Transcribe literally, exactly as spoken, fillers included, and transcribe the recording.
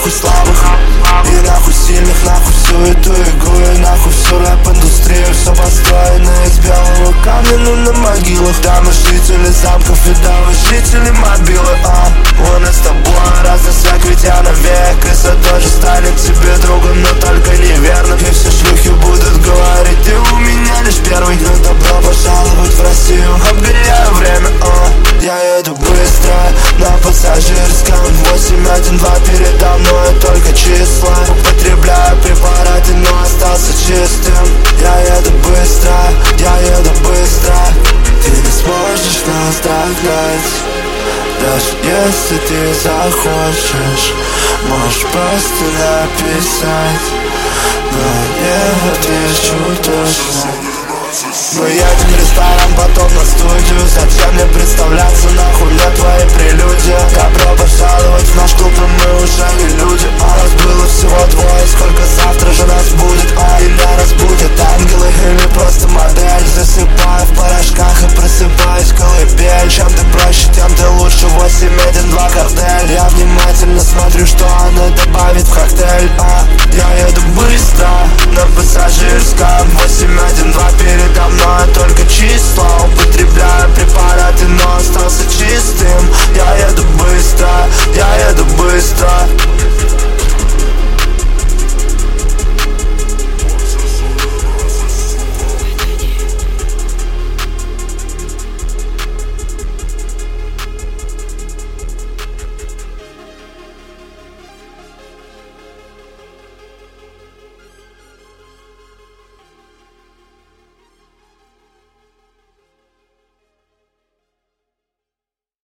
нахуй слабых и нахуй сильных, нахуй всю эту игру и нахуй всю рэп-индустрию. Все построено из белого камня, ну на могилах. Да, мы жители замков и да, вы жители мобилы. А, у нас с тобой разный свет, ведь я навек. И тоже станет тебе другом, но только неверным. И все шлюхи будут говорить, ты у меня лишь первый. Ну добро пожаловать в Россию, обгоняю время. А, я еду быстро на пассажирском восемь один два передо мной только числа. Употребляю препараты, но остался чистым. Я еду быстро, я еду быстро. Ты не сможешь нас догнать, даже если ты захочешь. Можешь просто написать, но не отвечу точно. Мы едем в ресторан, потом на студию. Зачем мне представляться, нахуй мне твои прелюдии? Добро пожаловать в наш клуб, но мы уже не люди. А нас было всего двое,